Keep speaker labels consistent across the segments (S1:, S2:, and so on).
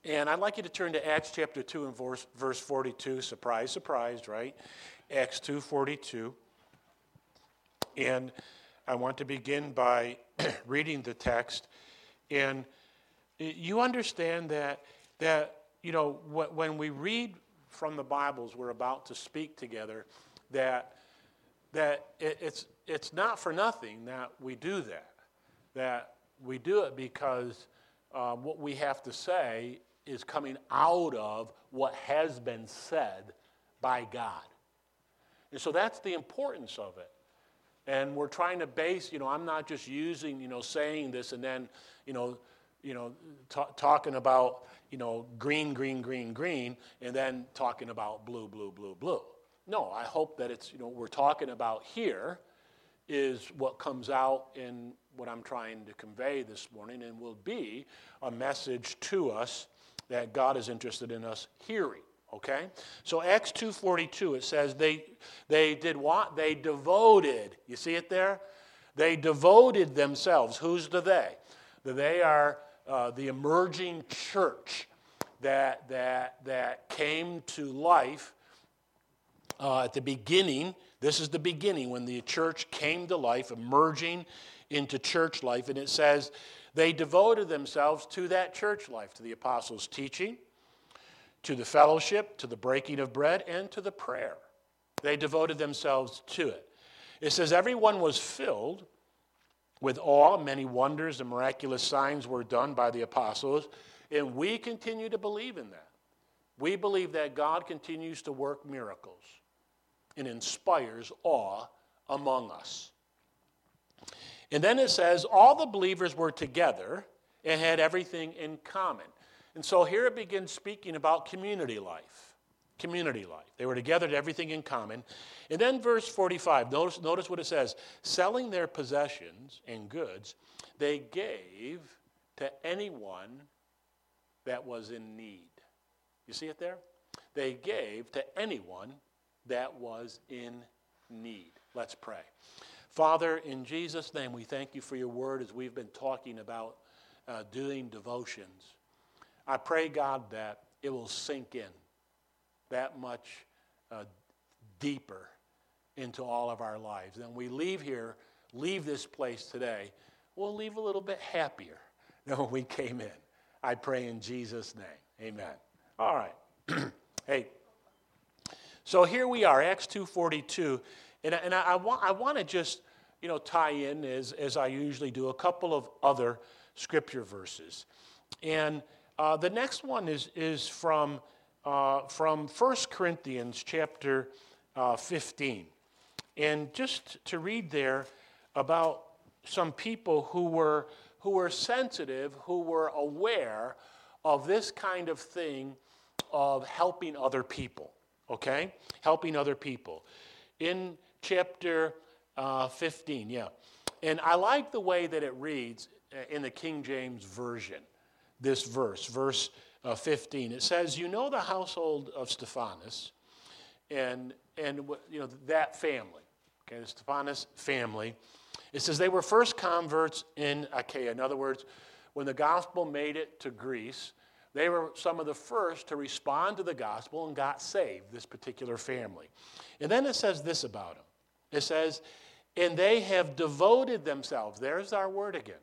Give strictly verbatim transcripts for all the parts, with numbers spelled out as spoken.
S1: And I'd like you to turn to Acts chapter two and verse, verse forty-two. Surprise, surprise, right? Acts two forty-two. And I want to begin by reading the text. And you understand that, that you know, when we read from the Bibles we're about to speak together, that, that it's, it's not for nothing that we do that. That we do it because uh, what we have to say is coming out of what has been said by God. And so that's the importance of it. And we're trying to base, you know, I'm not just using, you know, saying this and then, you know, you know, t- talking about, you know, green, green, green, green, and then talking about blue, blue, blue, blue. No, I hope that it's, you know, we're talking about here is what comes out in what I'm trying to convey this morning, and will be a message to us that God is interested in us hearing. Okay? So Acts two forty-two, it says they they did what? They devoted. You see it there? They devoted themselves. Who's the they? The they are uh, the emerging church that that that came to life uh, at the beginning. This is the beginning when the church came to life, emerging into church life. And it says they devoted themselves to that church life, to the apostles' teaching, to the fellowship, to the breaking of bread, and to the prayer. They devoted themselves to it. It says everyone was filled with awe. Many wonders and miraculous signs were done by the apostles, and we continue to believe in that. We believe that God continues to work miracles and inspires awe among us. And then it says all the believers were together and had everything in common. And so here it begins speaking about community life. Community life. They were together, had everything in common. And then verse forty-five, notice, notice what it says. Selling their possessions and goods, they gave to anyone that was in need. You see it there? They gave to anyone that was in need. Let's pray. Father, in Jesus' name, we thank you for your word as we've been talking about uh, doing devotions. I pray, God, that it will sink in that much uh, deeper into all of our lives. And we leave here, leave this place today, we'll leave a little bit happier than when we came in. I pray in Jesus' name. Amen. All right. Hey, so here we are, Acts two forty-two. And, and I, I, want, I want to just, you know, tie in, as, as I usually do, a couple of other scripture verses. And Uh, the next one is is from uh, from First Corinthians chapter uh, fifteen, and just to read there about some people who were who were sensitive, who were aware of this kind of thing of helping other people. Okay, helping other people in chapter uh, fifteen. Yeah, and I like the way that it reads in the King James Version. This verse, verse uh, fifteen, it says, "You know the household of Stephanas, and and you know that family, okay, the Stephanas family." It says they were first converts in Achaia. In other words, when the gospel made it to Greece, they were some of the first to respond to the gospel and got saved. This particular family, and then it says this about them. It says, "And they have devoted themselves." There's our word again.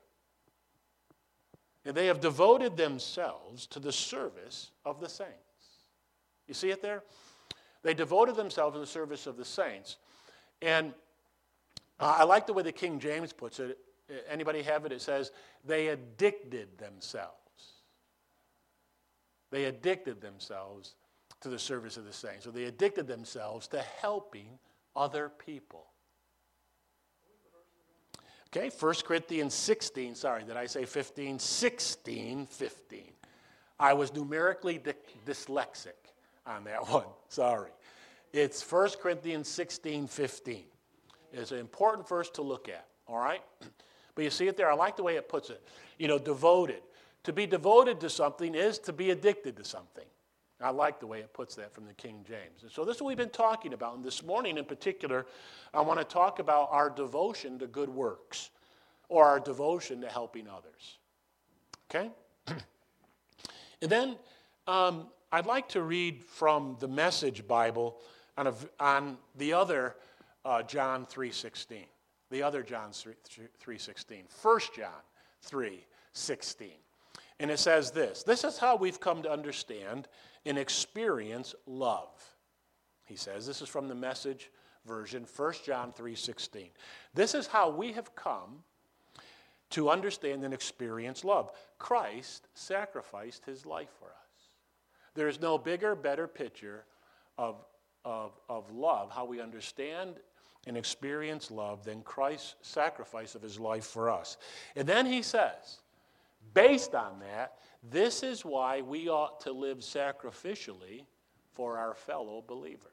S1: And they have devoted themselves to the service of the saints. You see it there? They devoted themselves to the service of the saints. And uh, I like the way the King James puts it. Anybody have it? It says, they addicted themselves. They addicted themselves to the service of the saints. So they addicted themselves to helping other people. Okay, First Corinthians sixteen, sorry, did I say fifteen? sixteen, fifteen. I was numerically di- dyslexic on that one, sorry. It's First Corinthians sixteen, fifteen. It's an important verse to look at, all right? But you see it there, I like the way it puts it. You know, devoted. To be devoted to something is to be addicted to something. I like the way it puts that from the King James. And so this is what we've been talking about. And this morning in particular, I want to talk about our devotion to good works or our devotion to helping others. Okay? And then Um, I'd like to read from the Message Bible on, a, on the other uh, John three sixteen. The other John three sixteen. First John three sixteen. And it says this. This is how we've come to understand and experience love. He says, this is from the Message version, First John three sixteen. This is how we have come to understand and experience love. Christ sacrificed his life for us. There is no bigger, better picture of, of, of love, how we understand and experience love, than Christ's sacrifice of his life for us. And then he says, based on that, this is why we ought to live sacrificially for our fellow believers.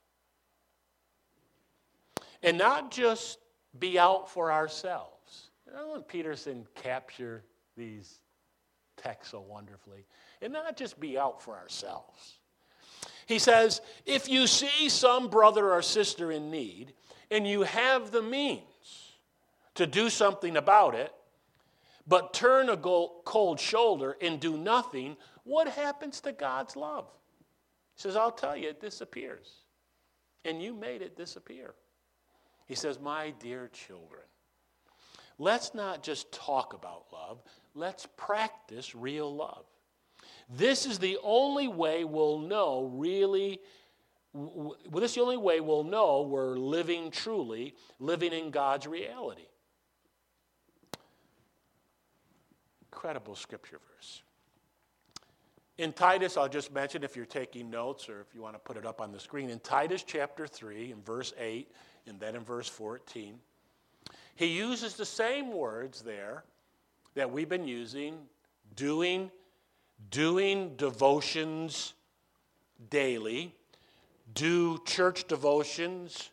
S1: And not just be out for ourselves. You know, when Peterson captured these texts so wonderfully. And not just be out for ourselves. He says, if you see some brother or sister in need, and you have the means to do something about it, but turn a cold shoulder and do nothing, what happens to God's love? He says, I'll tell you, it disappears. And you made it disappear. He says, my dear children, let's not just talk about love, let's practice real love. This is the only way we'll know really, well, this is the only way we'll know we're living truly, living in God's reality. Incredible scripture verse. In Titus, I'll just mention if you're taking notes or if you want to put it up on the screen, in Titus chapter three, in verse eight, and then in verse fourteen, he uses the same words there that we've been using, doing, doing devotions daily, do church devotions,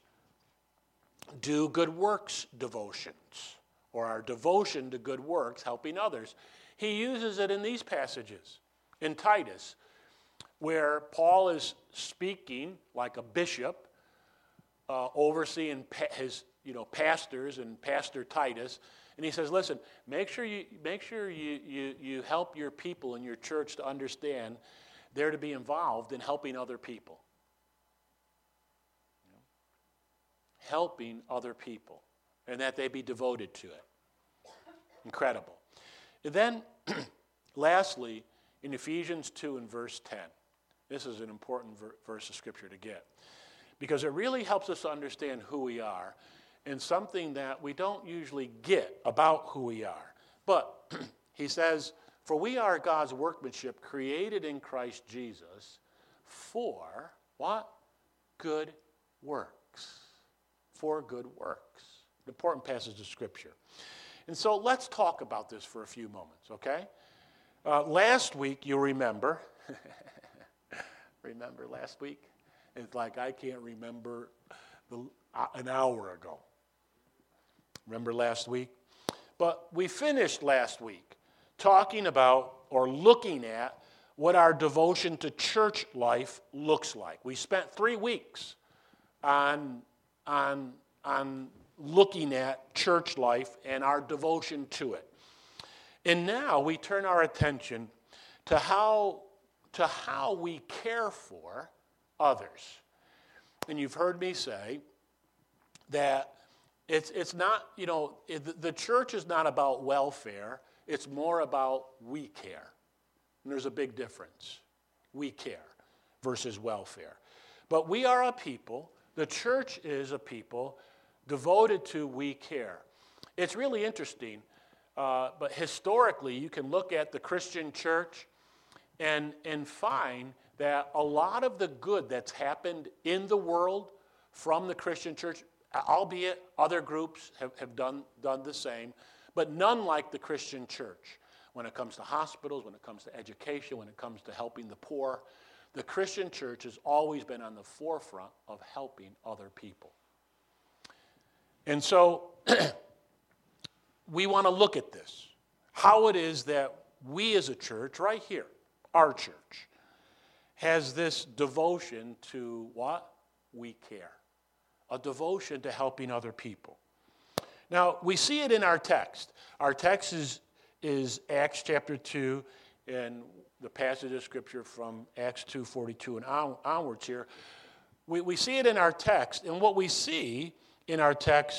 S1: do good works devotions, or our devotion to good works, helping others. He uses it in these passages. In Titus, where Paul is speaking like a bishop, uh, overseeing pa- his you know pastors and Pastor Titus, and he says, "Listen, make sure you make sure you you you help your people in your church to understand they're to be involved in helping other people, you know, helping other people, and that they be devoted to it." Incredible. And then, lastly, in Ephesians two and verse ten, this is an important ver- verse of Scripture to get, because it really helps us understand who we are and something that we don't usually get about who we are. But he says, for we are God's workmanship created in Christ Jesus for what? Good works. For good works. An important passage of Scripture. And so let's talk about this for a few moments, okay? Uh, last week, you'll remember, remember last week? It's like I can't remember the, uh, an hour ago. Remember last week? But we finished last week talking about or looking at what our devotion to church life looks like. We spent three weeks on, on, on looking at church life and our devotion to it. And now we turn our attention to how, to how we care for others. And you've heard me say that it's, it's not, you know, it, the church is not about welfare. It's more about we care. And there's a big difference. We care versus welfare. But we are a people, the church is a people devoted to we care. It's really interesting. Uh, but historically, you can look at the Christian church and, and find that a lot of the good that's happened in the world from the Christian church, albeit other groups have, have done, done the same, but none like the Christian church. When it comes to hospitals, when it comes to education, when it comes to helping the poor, the Christian church has always been on the forefront of helping other people. And so we want to look at this, how it is that we as a church, right here, our church, has this devotion to what? We care. A devotion to helping other people. Now, we see it in our text. Our text is, is Acts chapter two, and the passage of Scripture from Acts two forty-two and on, onwards here, we, we see it in our text. And what we see in our text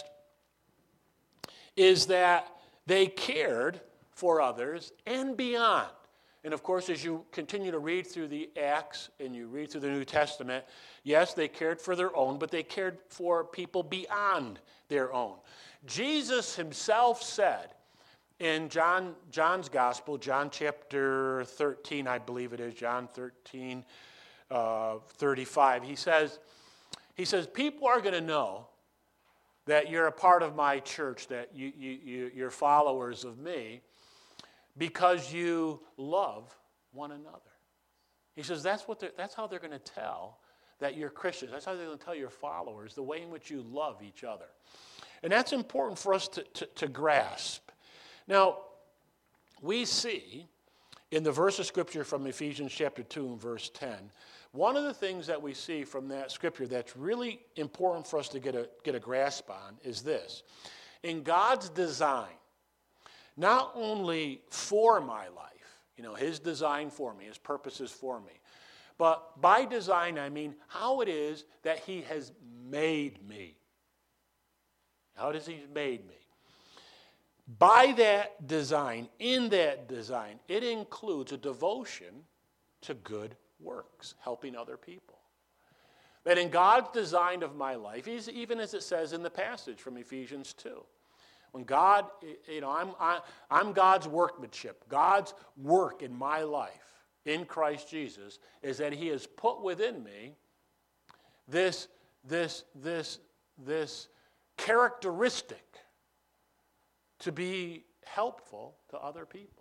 S1: is that they cared for others and beyond. And of course, as you continue to read through the Acts and you read through the New Testament, yes, they cared for their own, but they cared for people beyond their own. Jesus himself said in John John's Gospel, John chapter thirteen, I believe it is, John thirteen, uh, thirty-five, he says, he says, people are going to know that you're a part of my church, that you, you, you, you're followers of me, because you love one another. He says that's what that's how they're going to tell that you're Christians. That's how they're going to tell your followers, the way in which you love each other. And that's important for us to, to, to grasp. Now, we see in the verse of Scripture from Ephesians chapter two and verse ten, one of the things that we see from that Scripture that's really important for us to get a, get a grasp on is this. In God's design, not only for my life, you know, his design for me, his purposes for me, but by design, I mean how it is that he has made me. How does he made me? By that design, in that design, it includes a devotion to good works, helping other people. That in God's design of my life, even as it says in the passage from Ephesians two, when God, you know, I'm, I, I'm God's workmanship. God's work in my life, in Christ Jesus, is that he has put within me this, this, this, this characteristic to be helpful to other people.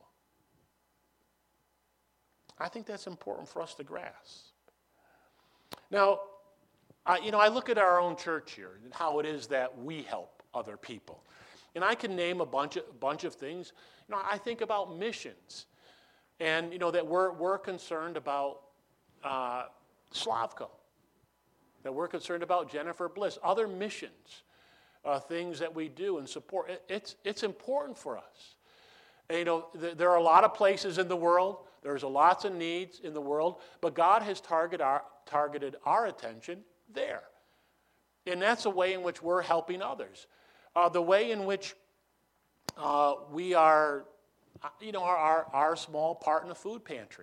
S1: I think that's important for us to grasp. Now, I, you know, I look at our own church here and how it is that we help other people. And I can name a bunch of, bunch of things. You know, I think about missions. And, you know, that we're, we're concerned about uh, Slavko. That we're concerned about Jennifer Bliss. Other missions, uh, things that we do and support. It, it's, it's important for us. And, you know, th- there are a lot of places in the world. There's a lots of needs in the world. But God has target our, targeted our attention there. And that's a way in which we're helping others. Uh, the way in which uh, we are, you know, our, our, our small part in the food pantry.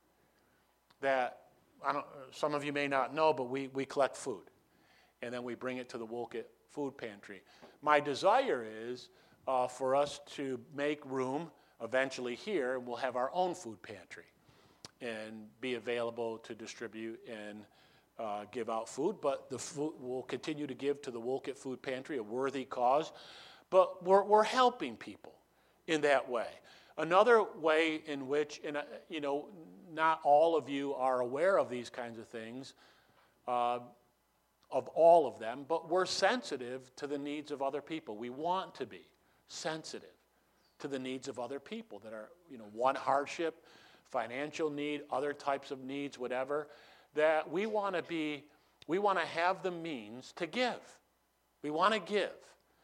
S1: That, I don't, some of you may not know, but we, we collect food. And then we bring it to the Wolcott Food Pantry. My desire is uh, for us to make room eventually here, and we'll have our own food pantry and be available to distribute and Uh, give out food, but the food will continue to give to the Wolcott Food Pantry, a worthy cause. But we're, we're helping people in that way. Another way in which, and uh, you know, not all of you are aware of these kinds of things, uh, of all of them, but we're sensitive to the needs of other people. We want to be sensitive to the needs of other people that are, you know, one hardship, financial need, other types of needs, whatever. That we want to be, we want to have the means to give. We want to give.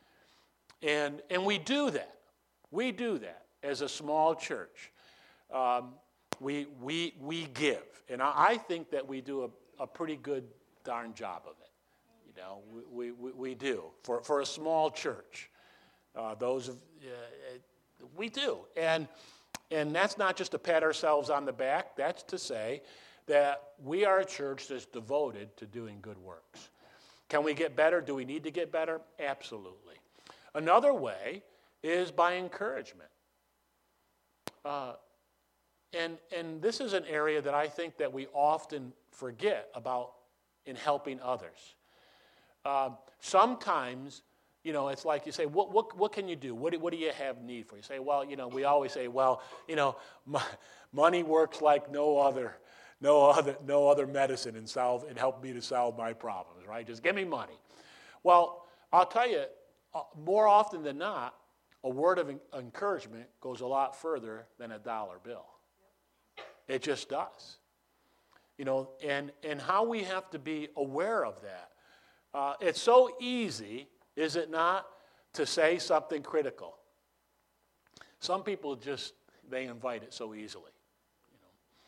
S1: And, and we do that. We do that as a small church. Um, we, we, we give. And I, I think that we do a, a pretty good darn job of it. You know, we, we, we do. For, for a small church. Uh, those of, uh, we do. And, and that's not just to pat ourselves on the back. That's to say that we are a church that's devoted to doing good works. Can we get better? Do we need to get better? Absolutely. Another way is by encouragement. Uh, and, and this is an area that I think that we often forget about in helping others. Uh, sometimes, you know, it's like you say, what, what, what can you do? What do, what do you have need for? You say, well, you know, we always say, well, you know, money works like no other. No other, no other medicine and solve and help me to solve my problems, right? Just give me money. Well, I'll tell you, uh, more often than not, a word of en- encouragement goes a lot further than a dollar bill. It just does. You know, and, and how we have to be aware of that. Uh, it's so easy, is it not, to say something critical. Some people just, they invite it so easily.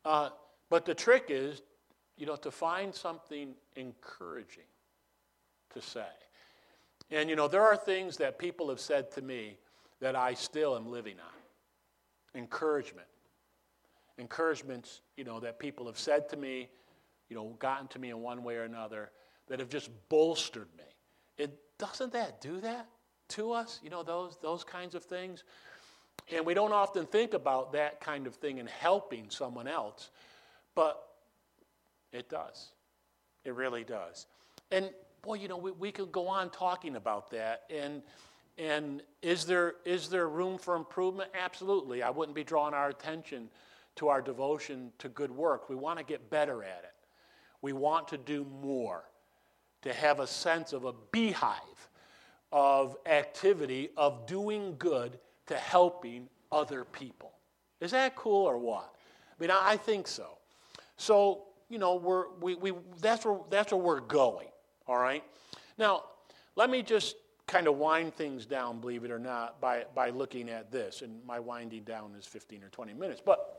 S1: Uh, but the trick is, you know, to find something encouraging to say. And, you know, there are things that people have said to me that I still am living on. Encouragement. Encouragements, you know, that people have said to me, you know, gotten to me in one way or another, that have just bolstered me. It doesn't that do that to us? You know, those those kinds of things. And we don't often think about that kind of thing in helping someone else, but it does. It really does. And boy, you know, we, we could go on talking about that. And and is there is there room for improvement? Absolutely. I wouldn't be drawing our attention to our devotion to good work. We want to get better at it. We want to do more, to have a sense of a beehive of activity, of doing good, to helping other people. Is that cool or what? I mean, I think so. So, you know, we're, we, we, that's, where, that's where we're going, all right? Now, let me just kind of wind things down, believe it or not, by, by looking at this. And my winding down is fifteen or twenty minutes. But,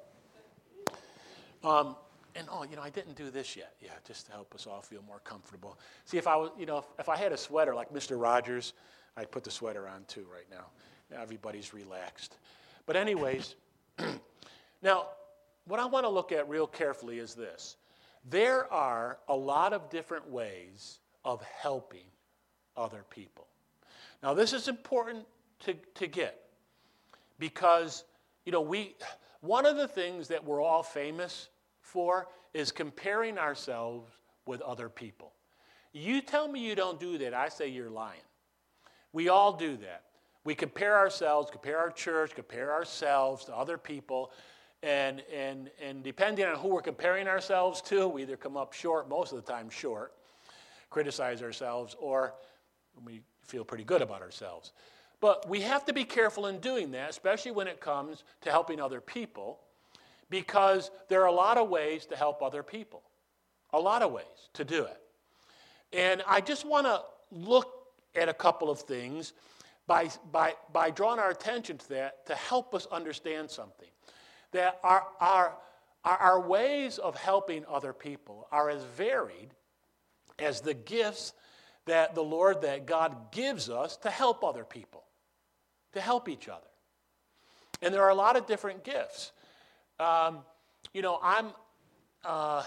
S1: um, and oh, you know, I didn't do this yet. Yeah, just to help us all feel more comfortable. See, if I was, you know, if, if I had a sweater like Mister Rogers, I'd put the sweater on too right now. Now everybody's relaxed. But anyways, now, what I want to look at real carefully is this. There are a lot of different ways of helping other people. Now, this is important to, to get because, you know, we, one of the things that we're all famous for is comparing ourselves with other people. You tell me you don't do that, I say you're lying. We all do that. We compare ourselves, compare our church, compare ourselves to other people, and and and depending on who we're comparing ourselves to, we either come up short, most of the time short, criticize ourselves, or we feel pretty good about ourselves. But we have to be careful in doing that, especially when it comes to helping other people, because there are a lot of ways to help other people, a lot of ways to do it. And I just want to look at a couple of things by, by, by drawing our attention to that to help us understand something. That our, our, our, our ways of helping other people are as varied as the gifts that the Lord, that God gives us to help other people, to help each other. And there are a lot of different gifts. Um, you know, I'm, uh,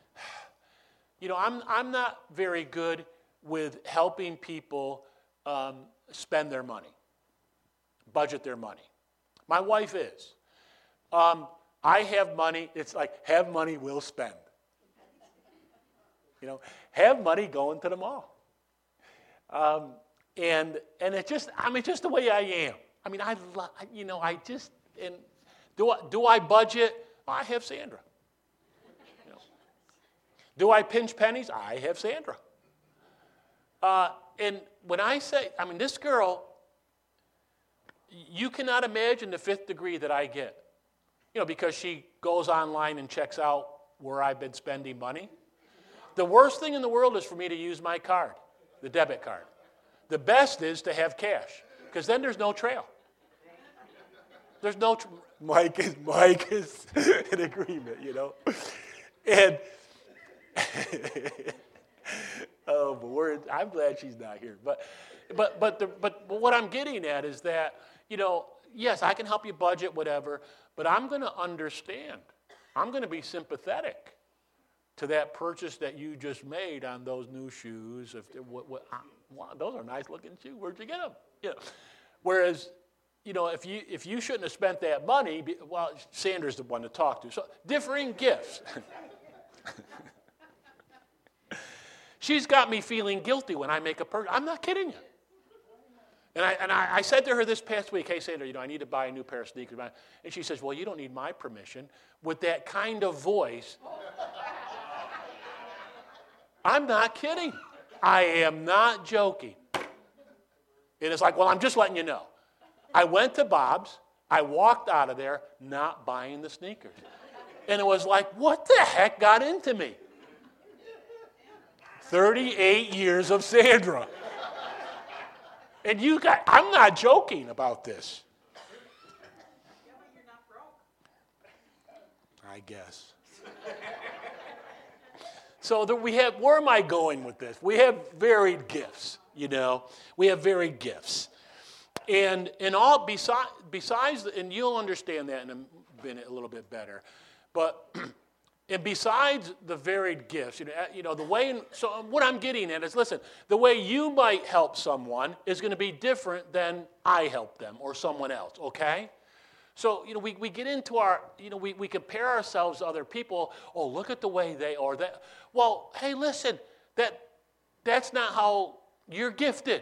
S1: you know, I'm I'm not very good with helping people um, spend their money, budget their money. My wife is. Um, I have money. It's like have money, we'll spend. You know, have money going to the mall. Um, and and it's just, I mean, just the way I am. I mean, I, lo- you know, I just, and do I, do I budget? I have Sandra. You know. Do I pinch pennies? I have Sandra. Uh, and when I say, I mean, this girl, you cannot imagine the fifth degree that I get. You know, because she goes online and checks out where I've been spending money. The worst thing in the world is for me to use my card, the debit card. The best is to have cash, because then there's no trail. There's no, tr- Mike is, Mike is in agreement, you know. And, oh, but we're, I'm glad she's not here. But, but, but, the, but, but what I'm getting at is that, you know, yes, I can help you budget, whatever, but I'm going to understand. I'm going to be sympathetic to that purchase that you just made on those new shoes. If what, what, wow, those are nice looking shoes. Where'd you get them? You know, whereas, you know, if you if you shouldn't have spent that money, well, Sandra's the one to talk to. So differing gifts. She's got me feeling guilty when I make a purchase. I'm not kidding you. And I and I, I said to her this past week, hey, Sandra, you know, I need to buy a new pair of sneakers. And she says, well, you don't need my permission. With that kind of voice. I'm not kidding. I am not joking. And it's like, well, I'm just letting you know. I went to Bob's. I walked out of there not buying the sneakers. And it was like, what the heck got into me? thirty-eight years of Sandra. And you got, I'm not joking about this. I guess. So that we have, where am I going with this? We have varied gifts, you know. We have varied gifts. And and all besides, besides, and you'll understand that in a minute a little bit better. But and besides the varied gifts, you know, you know the way. In, so what I'm getting at is, listen, the way you might help someone is going to be different than I help them or someone else. Okay. So, you know, we, we get into our, you know, we, we compare ourselves to other people. Oh, look at the way they are. That. Well, hey, listen, that that's not how you're gifted.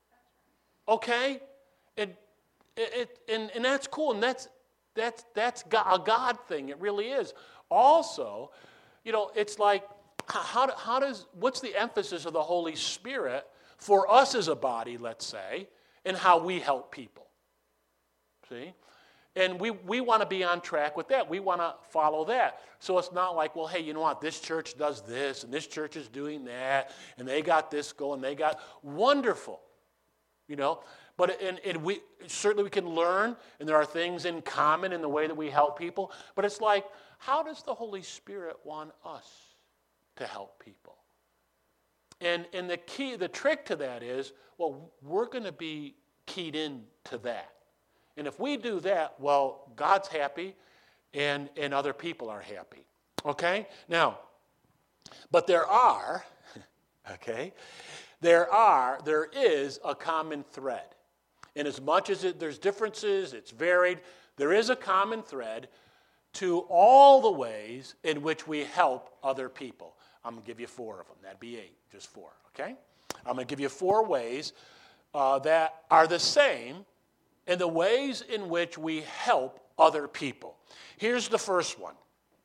S1: Okay? And it, it and, and that's cool, and that's that's that's a God thing. It really is. Also, you know, it's like how how does what's the emphasis of the Holy Spirit for us as a body, let's say, and how we help people? See? And we, we want to be on track with that. We want to follow that. So it's not like, well, hey, you know what? This church does this, and this church is doing that, and they got this going, they got wonderful, you know. But and, and we certainly we can learn, and there are things in common in the way that we help people. But it's like, how does the Holy Spirit want us to help people? And and the key, the trick to that is, well, we're going to be keyed in to that. And if we do that, well, God's happy and, and other people are happy. Okay? Now, but there are, okay, there are, there is a common thread. And as much as it, there's differences, it's varied, there is a common thread to all the ways in which we help other people. I'm going to give you four of them. That'd be eight, just four, okay? I'm going to give you four ways uh, that are the same and the ways in which we help other people. Here's the first one.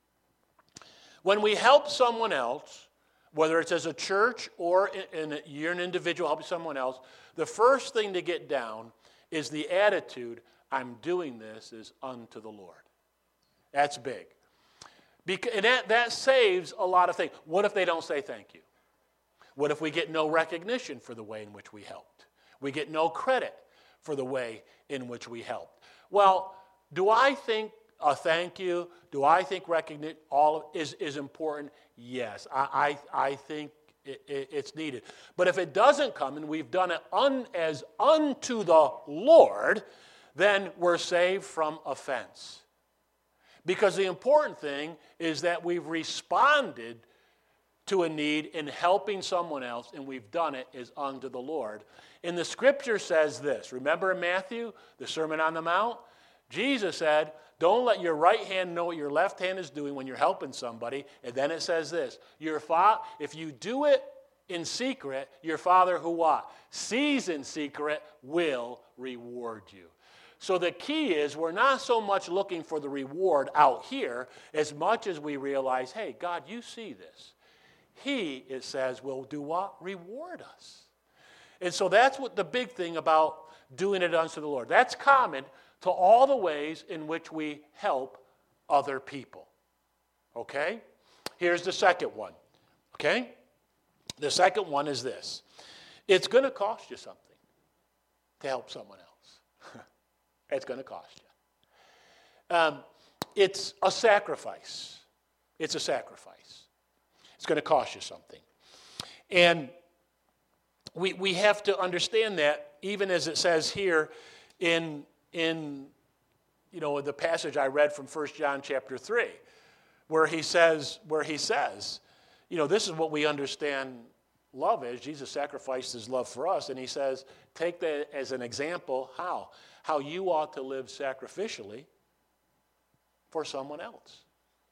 S1: When we help someone else, whether it's as a church or in, in, you're an individual helping someone else, the first thing to get down is the attitude, I'm doing this is unto the Lord. That's big. Because, and that, that saves a lot of things. What if they don't say thank you? What if we get no recognition for the way in which we helped? We get no credit for the way in which we helped. Well, do I think a thank you, do I think recognition all of, is, is important? Yes, I, I, I think it, it, it's needed. But if it doesn't come and we've done it un, as unto the Lord, then we're saved from offense. Because the important thing is that we've responded to a need in helping someone else, and we've done it as unto the Lord. And the scripture says this. Remember in Matthew, the Sermon on the Mount? Jesus said, don't let your right hand know what your left hand is doing when you're helping somebody. And then it says this, your fa- if you do it in secret, your Father who what? Sees in secret will reward you. So the key is we're not so much looking for the reward out here as much as we realize, hey, God, you see this. He, it says, will do what? Reward us. And so that's what the big thing about doing it unto the Lord. That's common to all the ways in which we help other people. Okay? Here's the second one. Okay? The second one is this. It's going to cost you something to help someone else. It's going to cost you. Um, it's a sacrifice. It's a sacrifice. It's going to cost you something. And we we have to understand that, even as it says here in, in you know, the passage I read from First John chapter three, where he says, where he says, you know, this is what we understand love is. Jesus sacrificed his love for us, and he says, take that as an example. How? How you ought to live sacrificially for someone else.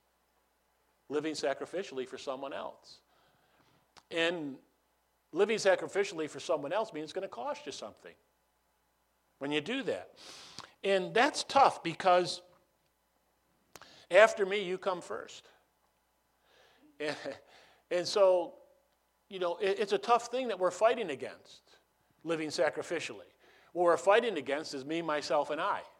S1: Living sacrificially for someone else. And living sacrificially for someone else means it's going to cost you something when you do that. And that's tough because after me, you come first. And, and so, you know, it, it's a tough thing that we're fighting against, living sacrificially. What we're fighting against is me, myself, and I.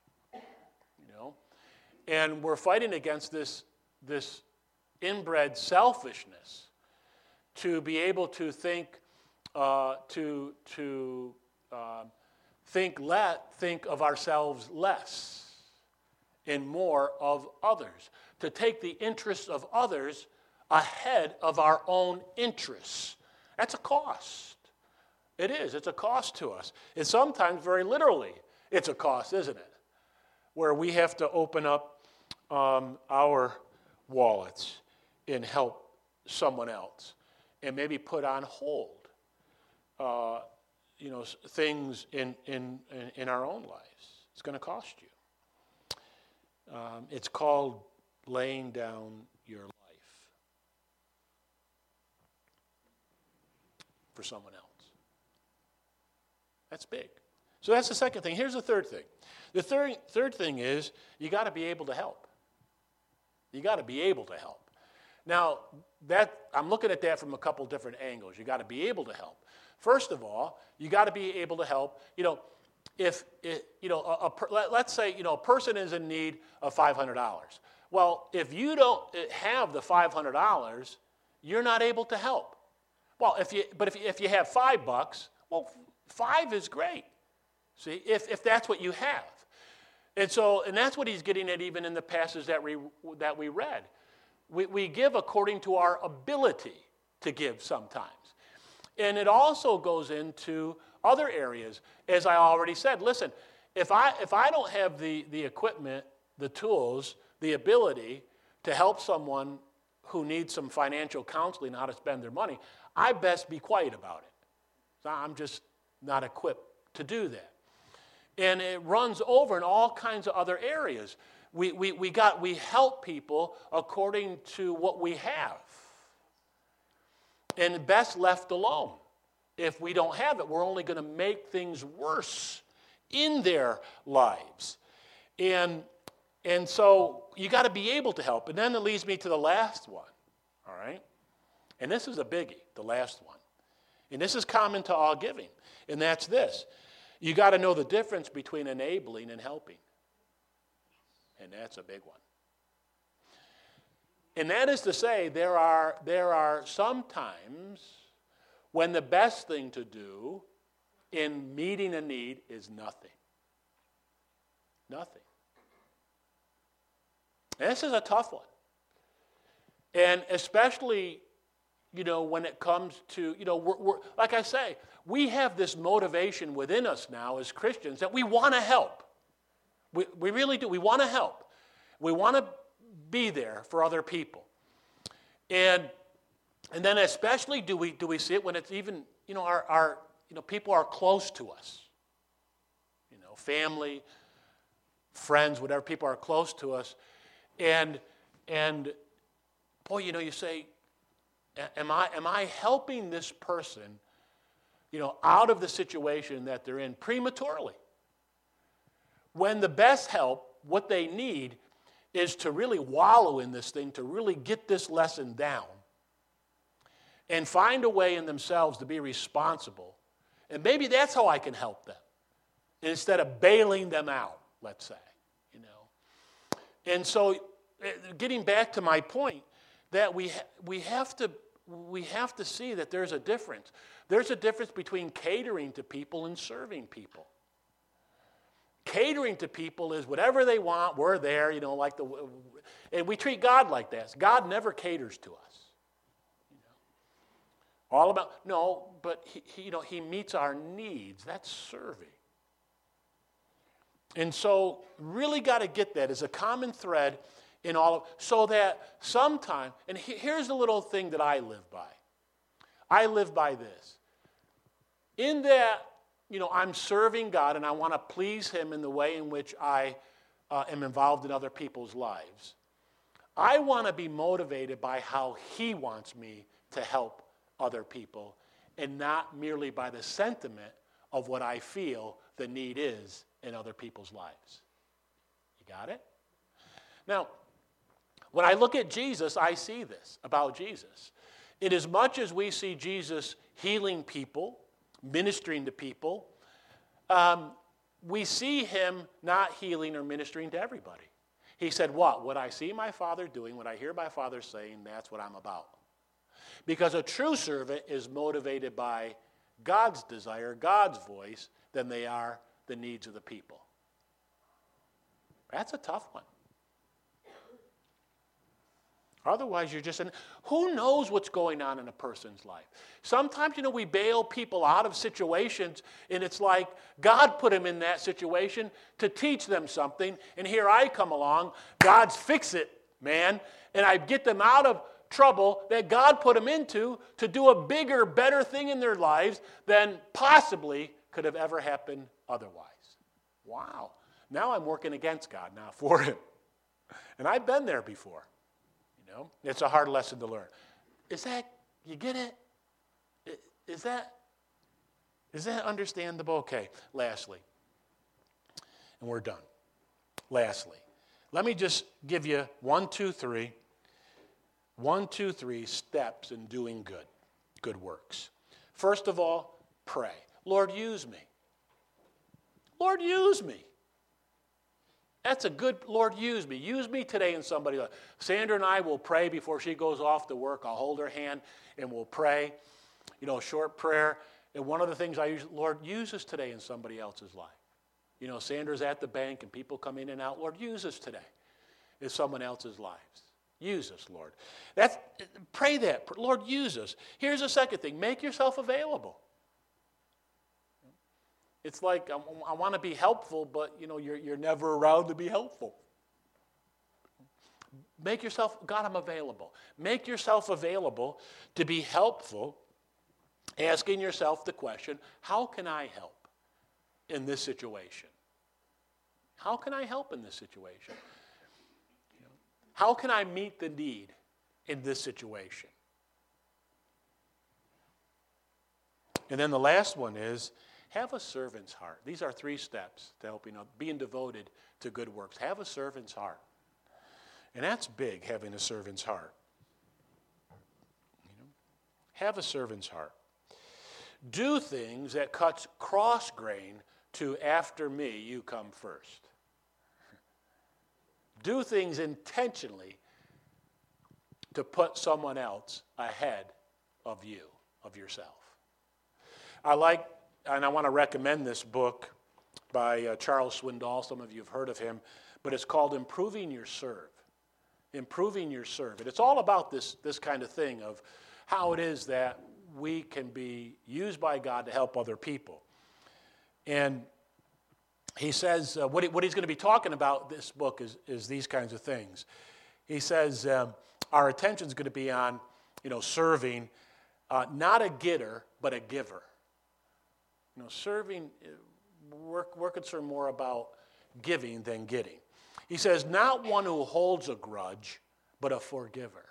S1: You know? And we're fighting against this, this inbred selfishness to be able to think, uh, to to uh, think let think of ourselves less and more of others. to take the interests of others ahead of our own interests. That's a cost. It is. It's a cost to us. And sometimes, very literally, it's a cost, isn't it? Where we have to open up um, our wallets and help someone else and maybe put on hold uh, you know, things in, in, in our own lives. It's going to cost you. Um, it's called laying down your life for someone else. That's big. So that's the second thing. Here's the third thing. The third, third thing is you got to be able to help. You got to be able to help. Now, that I'm looking at that from a couple different angles. You got to be able to help. First of all, you got to be able to help. You know, if it, you know, a, a, let, let's say you know a person is in need of five hundred dollars. Well, if you don't have the five hundred dollars, you're not able to help. Well, if you but if you, if you have five bucks, well, five is great. See, if if that's what you have. And so, and that's what he's getting at even in the passage that we, that we read. We, we give according to our ability to give sometimes. And it also goes into other areas. As I already said, listen, if I, if I don't have the, the equipment, the tools, the ability to help someone who needs some financial counseling how to spend their money, I best be quiet about it. I'm just not equipped to do that. And it runs over in all kinds of other areas. We, we, we, got, we help people according to what we have. And best left alone. If we don't have it, we're only going to make things worse in their lives. And, and so you got to be able to help. And then it leads me to the last one. All right? And this is a biggie, the last one. And this is common to all giving. And that's this. You got to know the difference between enabling and helping. And that's a big one. And that is to say, there are, there are some times when the best thing to do in meeting a need is nothing. Nothing. And this is a tough one. And especially, you know, when it comes to, you know, we're, we're, like I say, we have this motivation within us now as Christians that we want to help. We, we really do. We want to help. We want to be there for other people. And and then especially do we do we see it when it's even, you know, our, our you know, people are close to us. You know, family, friends, whatever, people are close to us. And and boy, you know, you say, am I am I helping this person, you know, out of the situation that they're in prematurely? When the best help, what they need is to really wallow in this thing, to really get this lesson down and find a way in themselves to be responsible. And maybe that's how I can help them instead of bailing them out, let's say, you know. And so getting back to my point that we ha- we have to we have to see that there's a difference. There's a difference between catering to people and serving people. Catering to people is whatever they want, we're there, you know, like the, and we treat God like that. God never caters to us. You know? All about, no, but he, he, you know, he meets our needs. That's serving. And so really got to get that as a common thread in all of, so that sometime, and he, here's the little thing that I live by. I live by this. In that, you know, I'm serving God and I want to please Him in the way in which I uh, am involved in other people's lives. I want to be motivated by how He wants me to help other people and not merely by the sentiment of what I feel the need is in other people's lives. You got it? Now, when I look at Jesus, I see this about Jesus. In as much as we see Jesus healing people, ministering to people, um, we see Him not healing or ministering to everybody. He said, what? What I see my Father doing, what I hear my Father saying, that's what I'm about. Because a true servant is motivated by God's desire, God's voice, than they are the needs of the people. That's a tough one. Otherwise, you're just in, who knows what's going on in a person's life? Sometimes, you know, we bail people out of situations, and it's like God put them in that situation to teach them something, and here I come along, God's fix it, man, and I get them out of trouble that God put them into to do a bigger, better thing in their lives than possibly could have ever happened otherwise. Wow. Now I'm working against God, not for him. And I've been there before. You know, it's a hard lesson to learn. Is that, you get it? Is that, is that understandable? Okay, lastly, and we're done. Lastly, let me just give you one, two, three, one, two, three steps in doing good, good works. First of all, pray. Lord, use me. Lord, use me. That's a good, Lord, use me. Use me today in somebody's life. Sandra and I will pray before she goes off to work. I'll hold her hand and we'll pray. You know, a short prayer. And one of the things I use, Lord, use us today in somebody else's life. You know, Sandra's at the bank and people come in and out. Lord, use us today in someone else's lives. Use us, Lord. That's, pray that. Lord, use us. Here's the second thing. Make yourself available. It's like I, I want to be helpful, but you know you're you're never around to be helpful. Make yourself, God, I'm available. Make yourself available to be helpful, asking yourself the question, how can I help in this situation? How can I help in this situation? You know, how can I meet the need in this situation? And then the last one is, have a servant's heart. These are three steps to helping out, being devoted to good works. Have a servant's heart. And that's big, having a servant's heart. You know? Have a servant's heart. Do things that cuts cross grain to after me, you come first. Do things intentionally to put someone else ahead of you, of yourself. I like And I want to recommend this book by uh, Charles Swindoll. Some of you have heard of him. But it's called Improving Your Serve. Improving Your Serve. And it's all about this, this kind of thing of how it is that we can be used by God to help other people. And he says, uh, what, he, what he's going to be talking about, this book, is, is these kinds of things. He says um, our attention is going to be on, you know, serving, uh, not a getter, but a giver. You know, serving, we're, we're concerned more about giving than getting. He says, not one who holds a grudge, but a forgiver.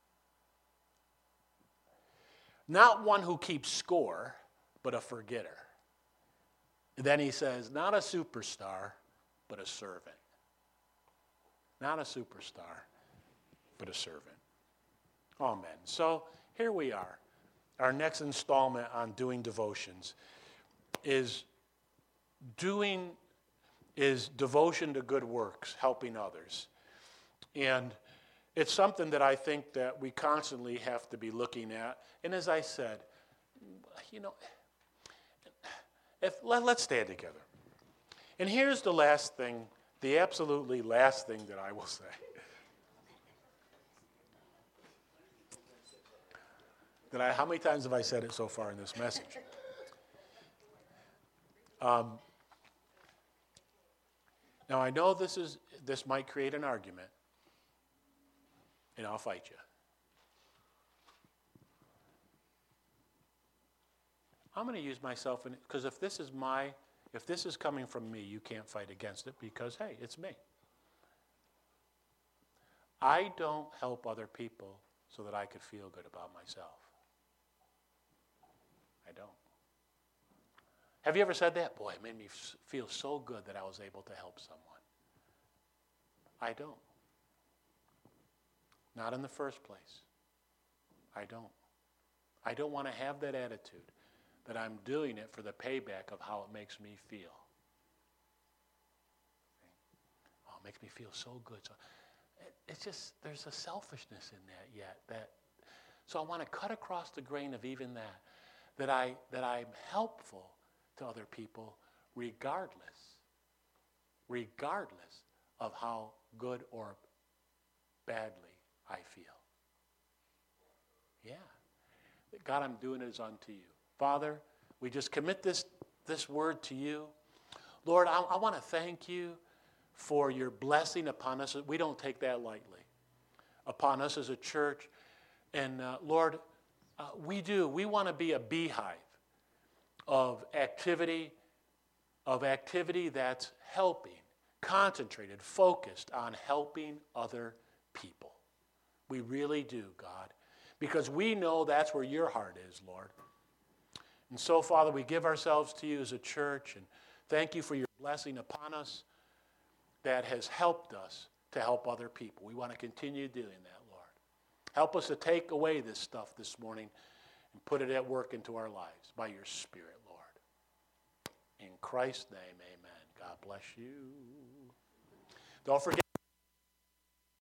S1: Not one who keeps score, but a forgetter. And then he says, not a superstar, but a servant. Not a superstar, but a servant. Amen. So here we are. Our next installment on doing devotions is doing, is devotion to good works, helping others. And it's something that I think that we constantly have to be looking at. And as I said, you know, if let, let's stand together. And here's the last thing, the absolutely last thing that I will say. That I, how many times have I said it so far in this message? Um, now, I know this is this might create an argument, and I'll fight you. I'm going to use myself, in because if this is my, if this is coming from me, you can't fight against it because, hey, it's me. I don't help other people so that I could feel good about myself. I don't. Have you ever said that? Boy, it made me feel so good that I was able to help someone. I don't. Not in the first place. I don't. I don't want to have that attitude that I'm doing it for the payback of how it makes me feel. Oh, it makes me feel so good. So it, it's just, there's a selfishness in that yet. That, so I want to cut across the grain of even that, that, I, that I'm helpful to other people regardless, regardless of how good or badly I feel. God, I'm doing it as unto you. Father, we just commit this, this word to you. Lord, I, I want to thank you for your blessing upon us. We don't take that lightly. Upon us as a church. And uh, Lord, uh, we do. We want to be a beehive of activity, of activity that's helping, concentrated, focused on helping other people. We really do, God, because we know that's where your heart is, Lord. And so, Father, we give ourselves to you as a church, and thank you for your blessing upon us that has helped us to help other people. We want to continue doing that, Lord. Help us to take away this stuff this morning and put it at work into our lives by your Spirit, Lord. In Christ's name, amen. God bless you. Don't forget.